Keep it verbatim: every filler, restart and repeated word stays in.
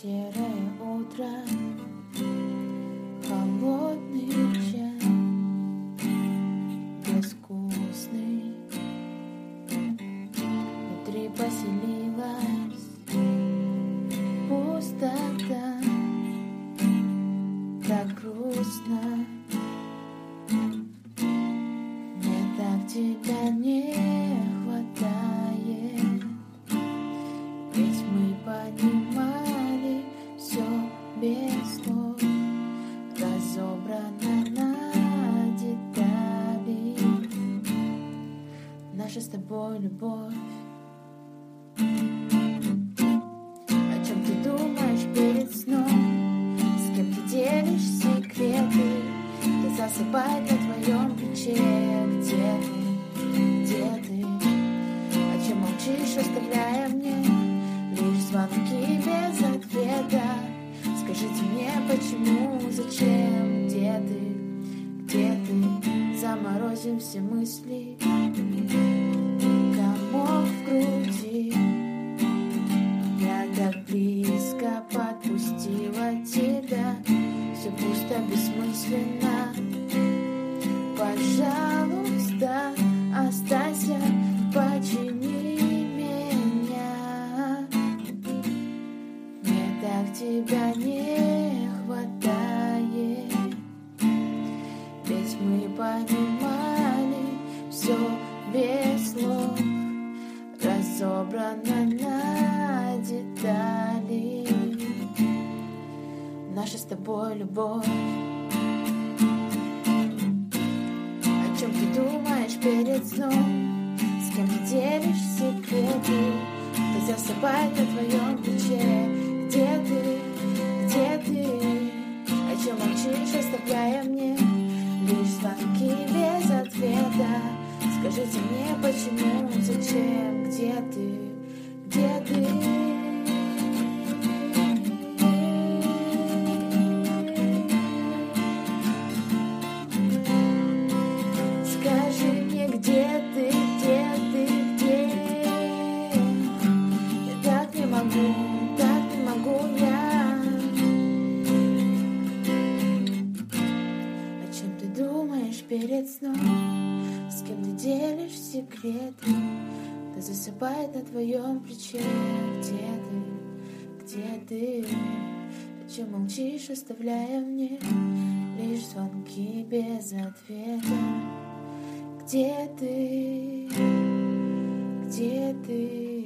Серое утро, холодный чай, безвкусный. Внутри поселилась пустота, так грустно. Мне так тебя не хватает, ведь мы понимали все без слов, разобрано на детали. Наша с тобой любовь. О чем ты думаешь перед сном? С кем ты делишь секреты? Кто засыпает на твоем плече? Где ты? Где ты? О чем молчишь, оставляя мне лишь звонки без ответа? Скажите мне, почему, зачем? Где ты? Где ты? Заморозим все мысли, комок в груди. Я так близко подпустила тебя, все пусто, бессмысленно. Пожалуйста, останься, почини меня. Мне так тебя не хватает, ведь мы понимали все без слов, разобрано на детали. Наша с тобой любовь. О чем ты думаешь перед сном? С кем ты делишь секреты? Кто засыпает на твоем плече? Где ты? Где ты? О чем молчишь, оставляя мне лишь звонки без ответа? Скажите мне, почему, зачем? Где ты? Где ты? Скажи мне, где ты, где ты, где? Я так не могу, так не могу я. О чем ты думаешь перед сном? С кем ты делишь секреты? Кто засыпает на твоем плече? Где ты? Где ты? О чем молчишь, оставляя мне лишь звонки без ответа? Где ты? Где ты?